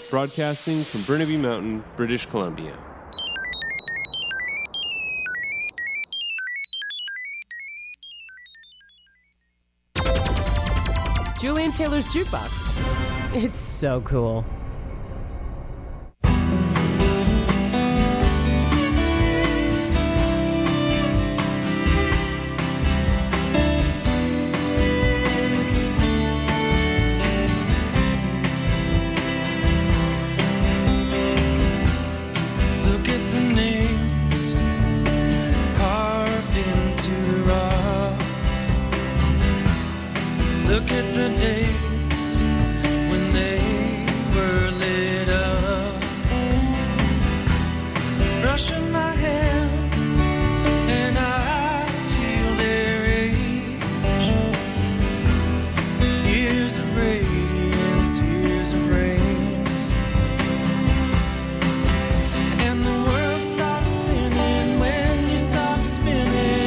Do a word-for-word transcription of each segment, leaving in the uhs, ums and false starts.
broadcasting from Burnaby Mountain, British Columbia. Julian Taylor's Jukebox. It's so cool. Look at the days when they were lit up. Brushing my hair and I feel their age. Years of radiance, years of rain. And the world stops spinning when you stop spinning.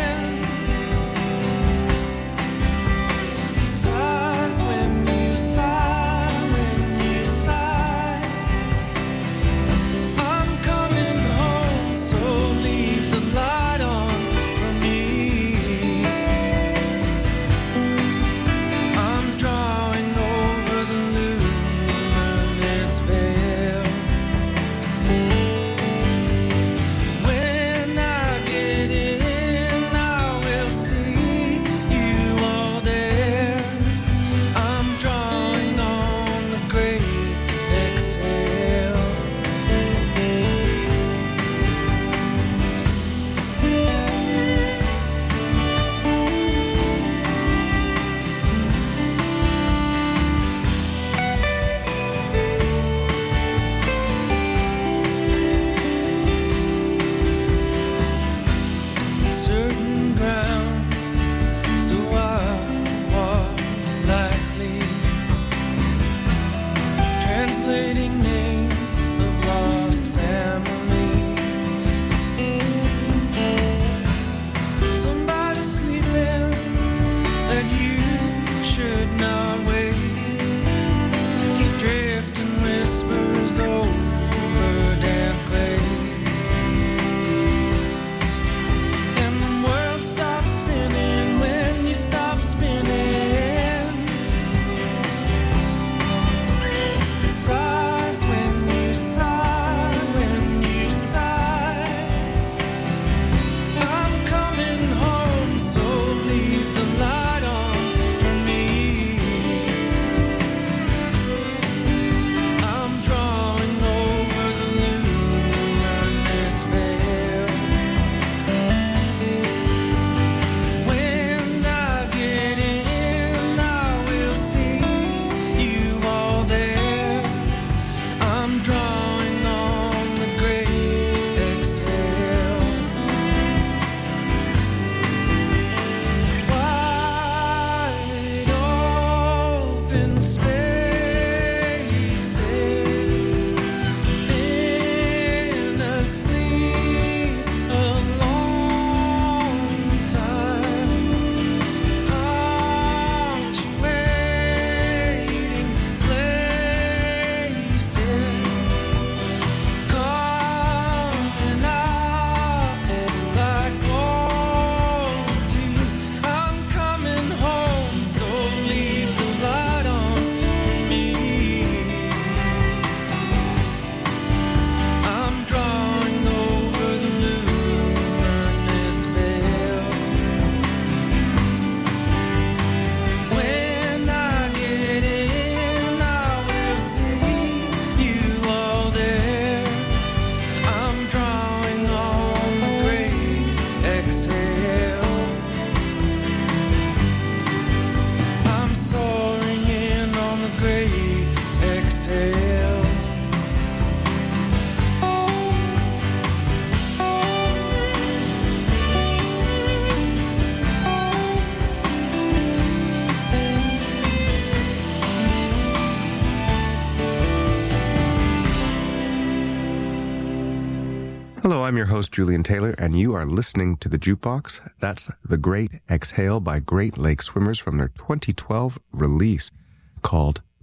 Hello, I'm your host, Julian Taylor, and you are listening to The Jukebox. That's The Great Exhale by Great Lake Swimmers from their twenty twelve release called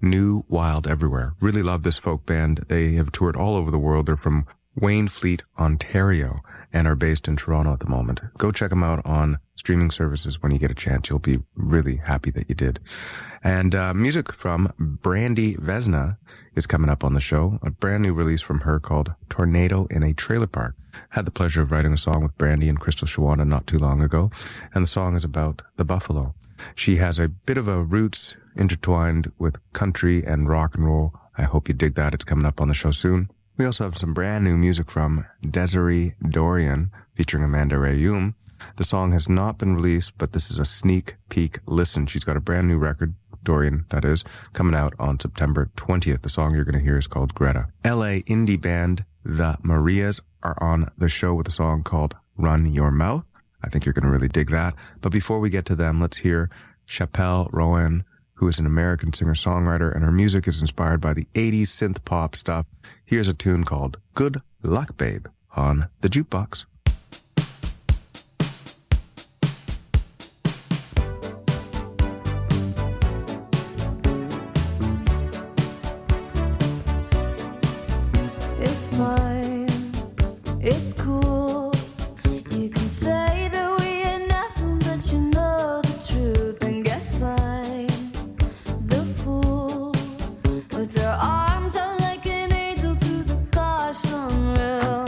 New Wild Everywhere. Really love this folk band. They have toured all over the world. They're from Waynfleet, Ontario, and are based in Toronto at the moment. Go check them out on streaming services when you get a chance. You'll be really happy that you did. And uh, music from Brandy Vesna is coming up on the show. A brand new release from her called Tornado in a Trailer Park. Had the pleasure of writing a song with Brandy and Crystal Shawana not too long ago, and the song is about the buffalo. She has a bit of a roots intertwined with country and rock and roll. I hope you dig that. It's coming up on the show soon. We also have some brand new music from Desiree Dorian featuring Amanda Rayum. The song has not been released, but this is a sneak peek listen. She's got a brand new record, Dorian, that is, coming out on September twentieth. The song you're going to hear is called Greta. L A indie band The Marias are on the show with a song called Run Your Mouth. I think you're going to really dig that. But before we get to them, let's hear Chappelle Roan, who is an American singer-songwriter, and her music is inspired by the eighties synth pop stuff. Here's a tune called Good Luck Babe on the Jukebox. It's fine, it's cool. You can say that we ain't nothing, but you know the truth. And guess I'm the fool with their arms out like an angel through the car sunroof.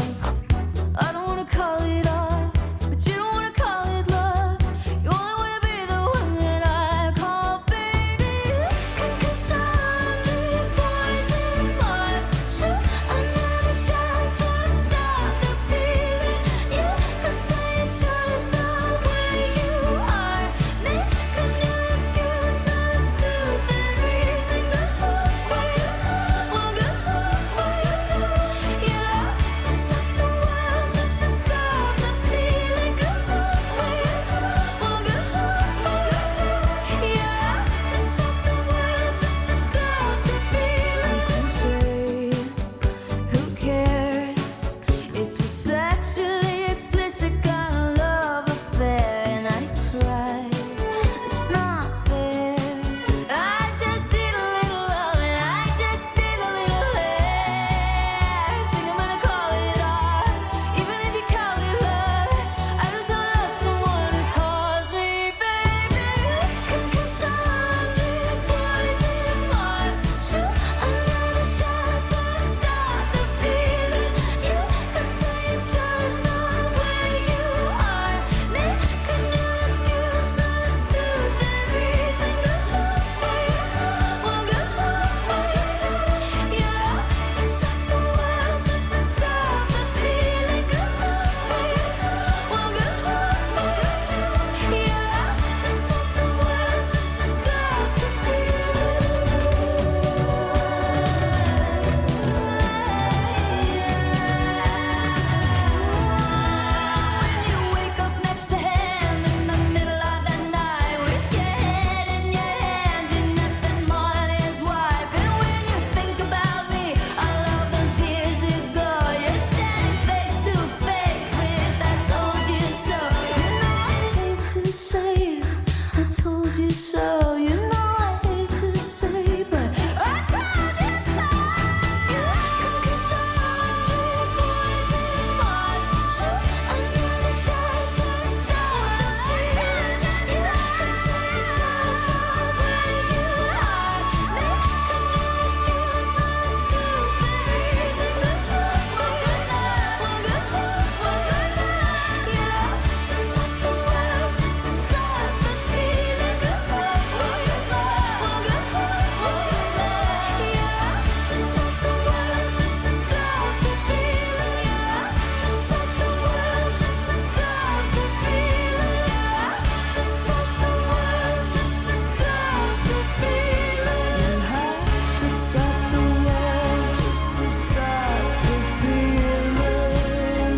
I don't wanna call it off, but you don't wanna call it love. You only wanna be the one that I call baby. Cause I'm the boys and bars. Shoot another shot to stop the feeling. You could say it's just the way you are. Make a new excuse, not a stupid reason. Good luck, well, good luck, well, good luck, well, yeah. To stop the world, just to stop the feeling. Good luck, well, good luck, well, good luck, well, yeah. To stop the world, just to stop the feeling. Crochet, who cares? It's a sexually explicit kind of love affair, and I cry. It's not fair. I just need a little love, and I just need a little air. Think I'm gonna call it off, even if you call it love. I just don't love someone who calls me baby. Cause I'm the boys and bars. Shoot another shot to stop the feeling. You could say it's just the way you are. Make a new excuse, not a stupid reason. Good luck, well, good luck, well, yeah. To stop the world, just to stop the feeling. Good luck, well, good luck, well, yeah. To stop the world, just to stop the feeling. When you wake up next to him in the middle of the night with your head in your hands, you're nothing more than his wife. And when you think about me, all of those years ago, you're standing face to face with I told you so. You know I hate to say it, I told you so. You know I hate to say it, but I told you so. Cause I'm the boys and bars. Shoot another shot to stop the feeling. You could say it's just the way you are. Make a new excuse, not a stupid reason. Good luck, well, good luck, well, good luck, well, good luck, yeah. To stop the world, just to stop the feeling. Good luck, well, good luck, well, good luck, well, good luck, yeah. To stop the world, just to stop the feeling, yeah. To stop the world, just to stop the feeling, yeah. To stop the world, just to stop the feeling. You have to stop the world just to stop the feeling.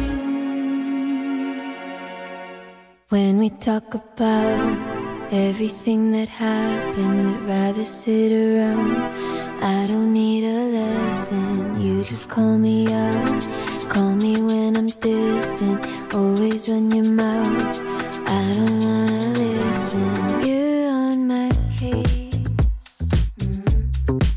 When we talk about everything that happened, we'd rather sit around. I don't need a lesson, you just call me out. Call me when I'm distant, always run your mouth. I don't wanna listen, you're on my case. Mhm.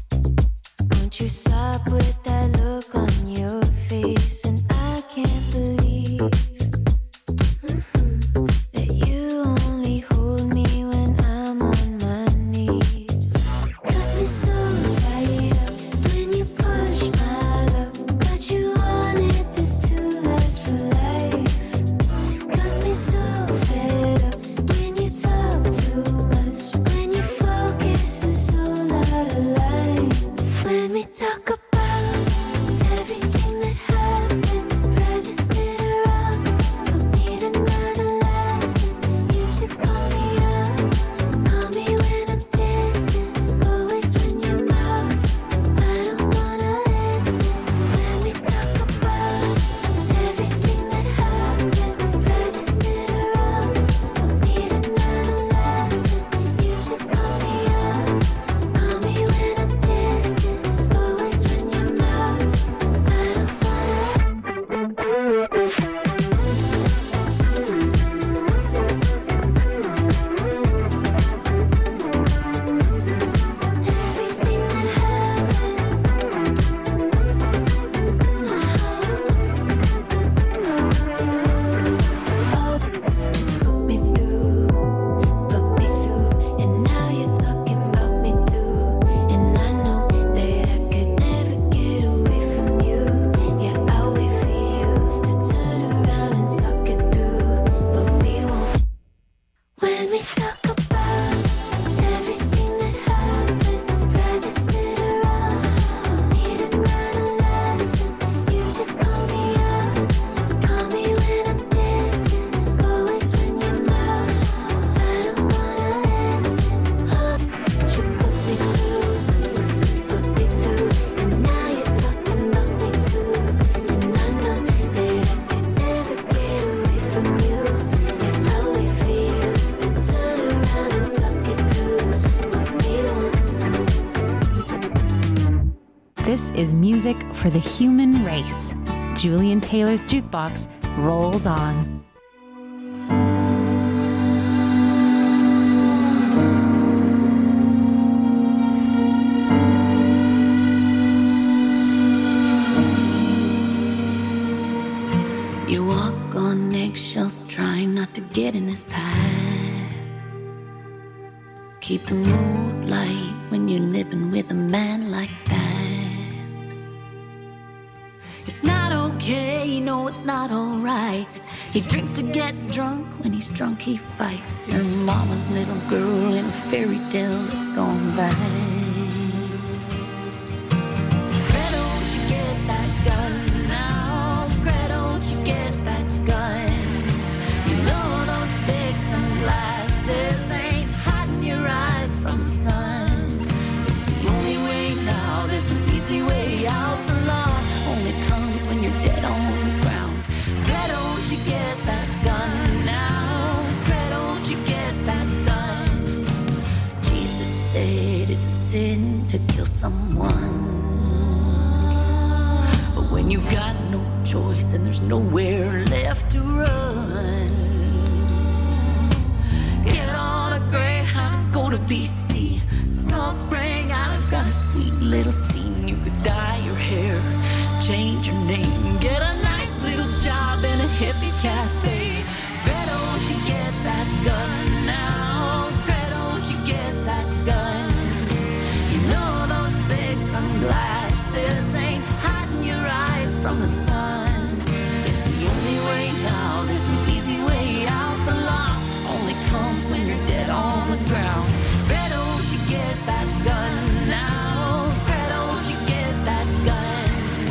This is music for the human race. Julian Taylor's Jukebox rolls on. You walk on eggshells, trying not to get in his path. Keep the mood light when you're living with a man like that. It's not okay, no, it's not alright. He drinks to get drunk, when he's drunk he fights. Your mama's little girl in a fairy tale that's gone by. Why don't you get that gun now? Why don't you get that gun? You know those big sunglasses ain't hiding your eyes from the sun. It's the only way now, there's no easy way out. The law only comes when you're dead on the ground. Why don't you get that gun now? Why don't you get that gun? Jesus said it's a sin to kill someone. But when you got no choice and there's nowhere left to run, get on a Greyhound, go to B C. Salt Spring Island's got a sweet little scene. You could dye your hair, change your name, get a nice little job in a hippie cafe. Why don't you get that gun now? Why don't you get that gun? You know those big sunglasses ain't hiding your eyes from the sun. It's the only way now, there's no easy way out. The law only comes when you're dead on the ground. Why don't you get that gun now? Why don't you get that gun?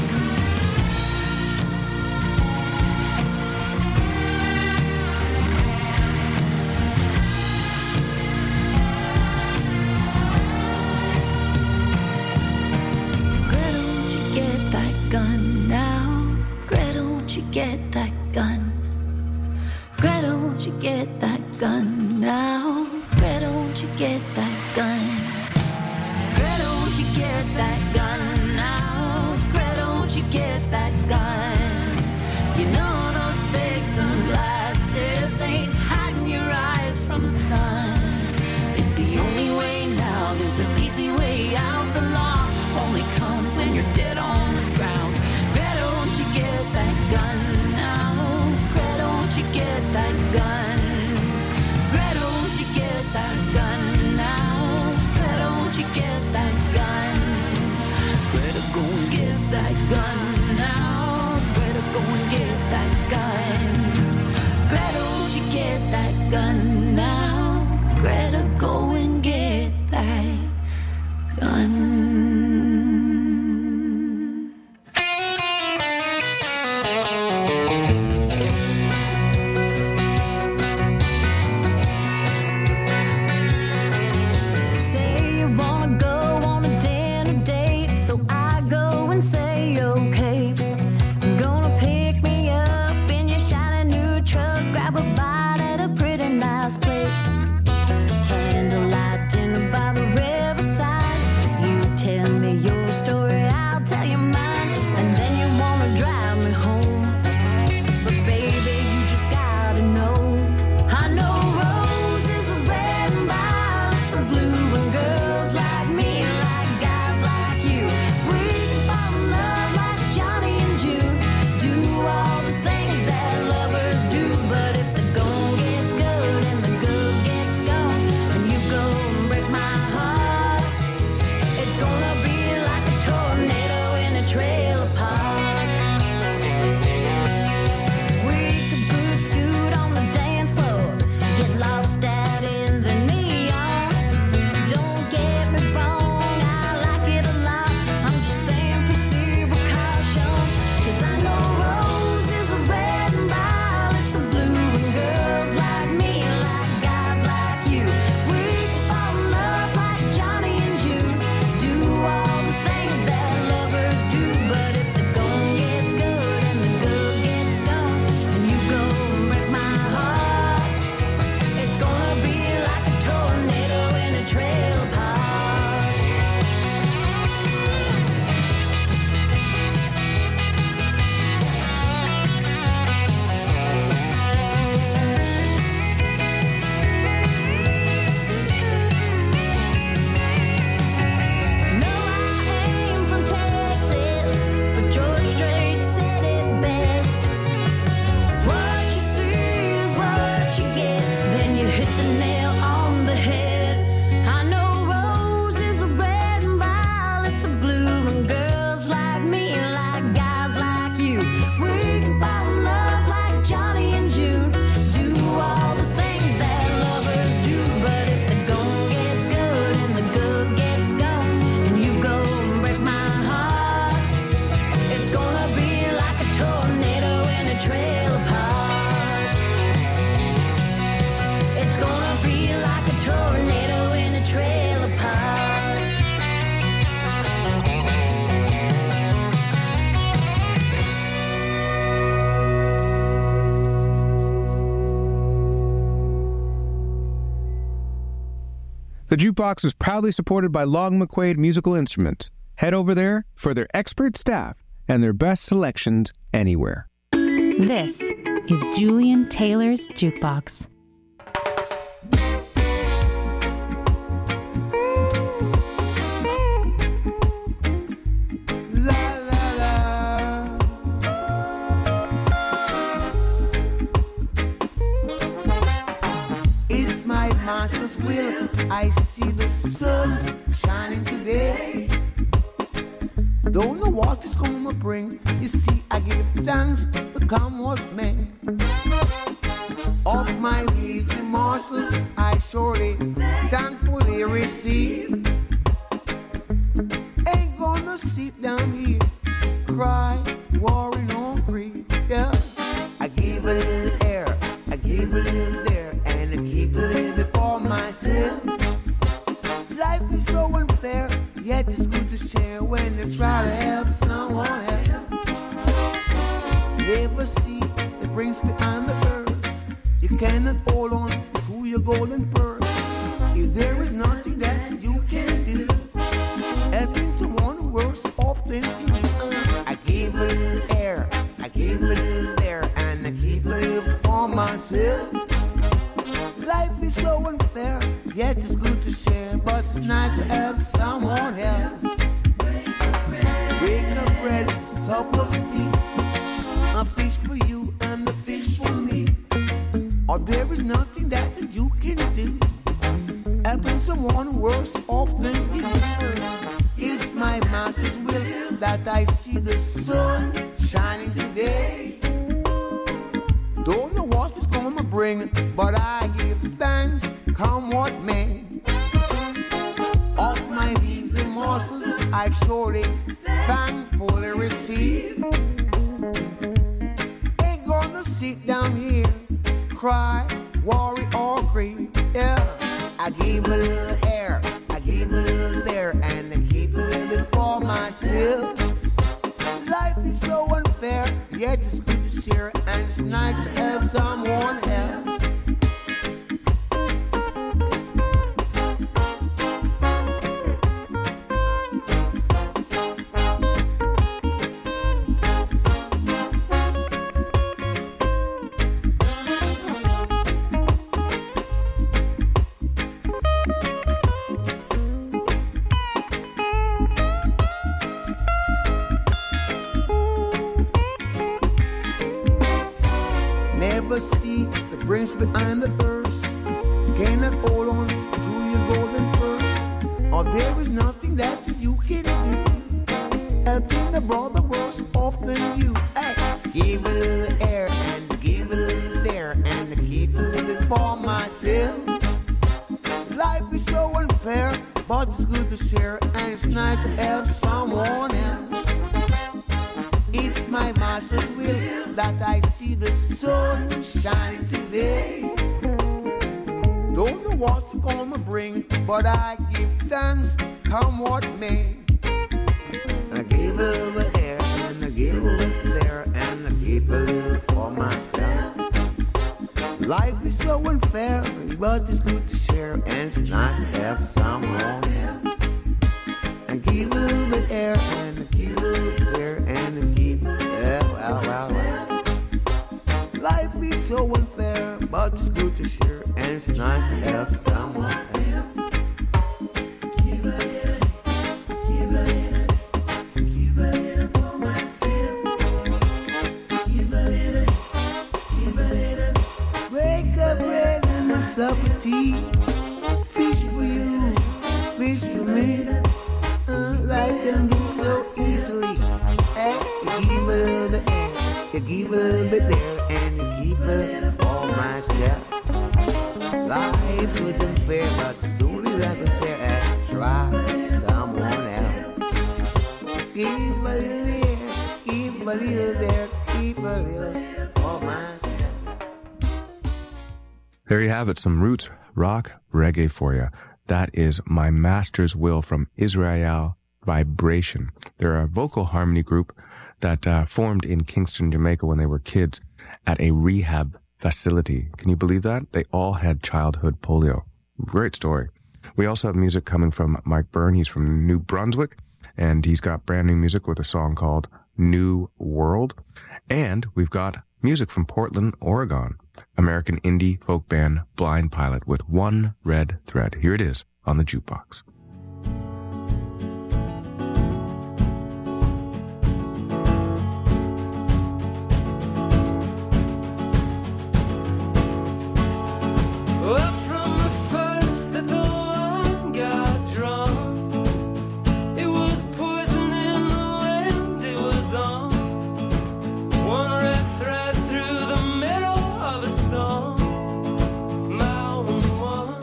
Why don't you get that gun now? Why don't you get that gun? Why don't you get that gun now? Why don't you get that gun? Why don't you get that gun now? Why don't you get that gun? You know those big sunglasses ain't hiding your eyes from the sun. It's the only way now, there's no easy way out. The law only comes when you're dead on the ground. Why don't you get that gun now? Why don't you get that gun? Why don't you get that gun now? Why don't you get that gun? Better go and get that gun now. Better go and get that gun. Why don't you get that gun now? Better go and get that gun. Say you wanna go on a dinner date, so I go and say okay. Gonna pick me up in your shiny new truck, grab a bite at a pretty nice place. Candlelight dinner by the riverside. You The Jukebox is proudly supported by Long McQuaid Musical Instruments. Head over there for their expert staff and their best selections anywhere. This is Julian Taylor's Jukebox. Master's will, I see the sun shining today. Don't know what it's gonna bring. You see, I give thanks to come what's made. Of my easy morsels, I surely thankfully receive. Ain't gonna sit down here, cry, worry, no grief. Yeah, I give a little air, I give a little there, and I keep a little for myself. Life is so unfair, yet it's good to share when you try to help someone else. Never see the brings behind the earth. You cannot hold on to your golden purse. If there is nothing that you can do, helping someone worse often is. I give a little air, I give a little there, and I keep a little for myself. Life is so unfair, yet it's good to share, but it's nice to help someone else. Break up bread, sup of tea, a fish for you and a fish for me. Or there is nothing that you can do, helping someone worse off than you. It's my master's will that I see the sun shining today. Don't know what it's gonna bring, but I give thanks, come what may. Of my measly morsels, I surely thankfully receive. Ain't gonna sit down here, cry, worry, or grieve. Yeah, I give a little air, I give a little there, and I keep a little for myself. Life is so unfair, yet it's good to share, and it's nice to help someone else. See the brings behind the earth. Cannot hold on to your golden purse, or there is nothing that you can do. Helping the brother worse off than you. Hey, give a little air and give a little there, and keep a little for myself. Life is so unfair, but it's good to share, and it's nice to help someone else. It's my master's will that I see the sun shining today. Don't know what it's gonna bring, but I give thanks, come what may. I give a little there, and I give a little there, and I keep a little for myself. Life is so unfair, but it's good to share, and it's nice to help someone else. I give a little bit air, and I keep a little there, and I keep yeah, well, well, well. Life is so unfair, but it's good to share, and it's nice to help someone else. Give a little, give a little, give a little for myself. Give a little, give a little. Wake up, bread and a sup of tea. Fish for you, fish for me. Uh, life can be so easily. Hey, you give a little bit there, you give a little bit there, and you keep a little for myself. Life wasn't fair, but as soon as I can share and try someone else. Keep a little there, keep a little there, keep a little for myself. There you have it, some roots rock reggae for you. That is My Master's Will from Israel Vibration. They're a vocal harmony group that uh, formed in Kingston, Jamaica when they were kids at a rehab facility. Can you believe that? They all had childhood polio. Great story. We also have music coming from Mike Byrne. He's from New Brunswick, and he's got brand new music with a song called New World. And we've got music from Portland, Oregon, American indie folk band Blind Pilot with One Red Thread. Here it is on the Jukebox. Well, from the first that the line got drawn, it was poison in the wind it was on. One red thread through the middle of a song. My only one,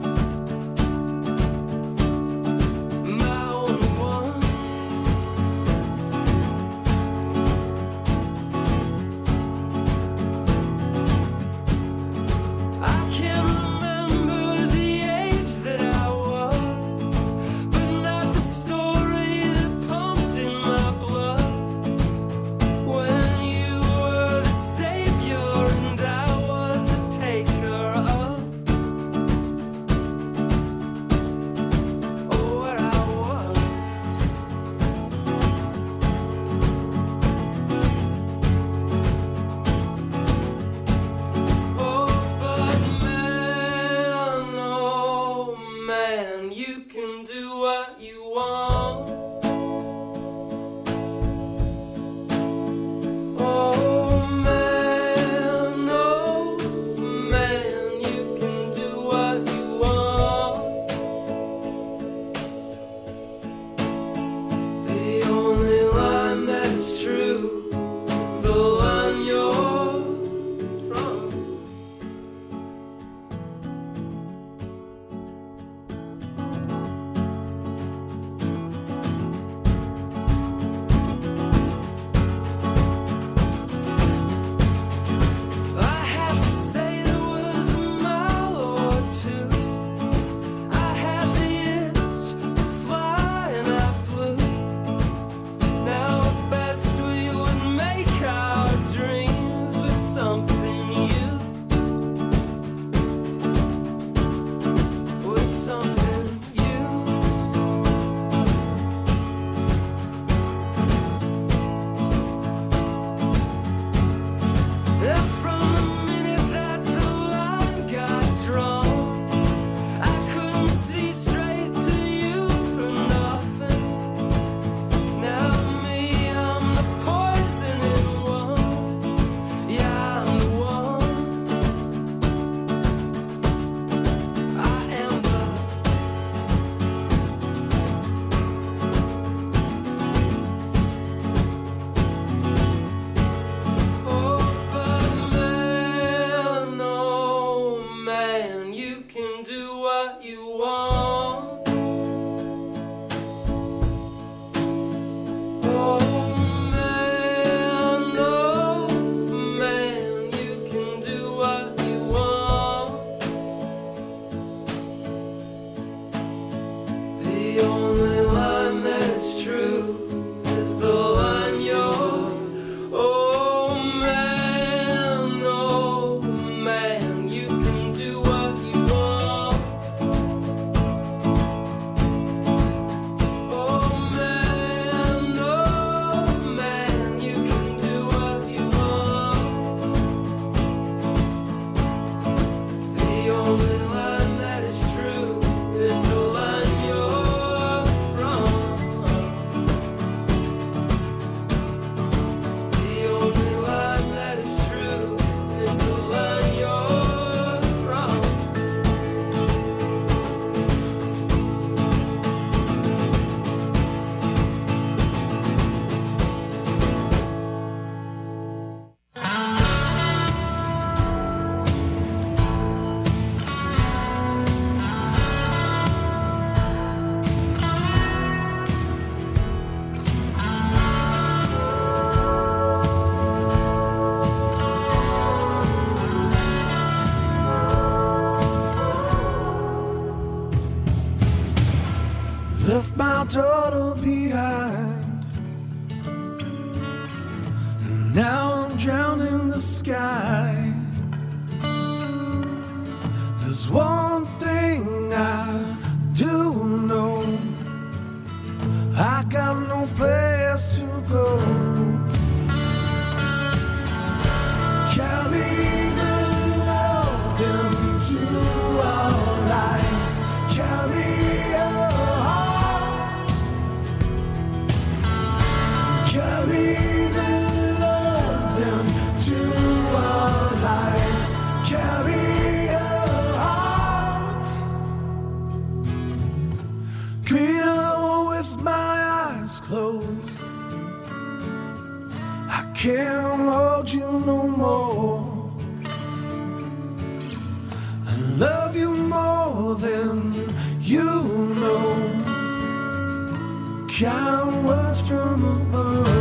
my only one. I can't remember the age that I was, but not the story that pumped in my blood. When you were the savior and I was the taker of, oh, what I was. Oh, but man, oh man, you can do what you want. Oh man, oh man, you can do what you want. The only line that is true is the line you're from. I have to say there was a mile or two. I had the itch to fly and I flew. Now at best we would make our dreams with something you, with something you. And from the minute that the line got drawn, I couldn't see straight to you for nothing. Now me, I'm the poison in one. Yeah, I'm the one. I am the oh, but man, oh man, you can do what you want. Oh man, oh man, you can do what you want. The only line that's true is the line you're. Oh man, oh man, you can do what you want. Oh man, oh man, you can do what you want. The only line that is true is the line you're from. The only line that is true is the line you're from. Left my daughter behind, and now I'm drowning in the sky. There's one thing I the love into our lives. Carry a heart. Cradle with my eyes closed. I can't hold you no more. I love you more than you know. Count words from above.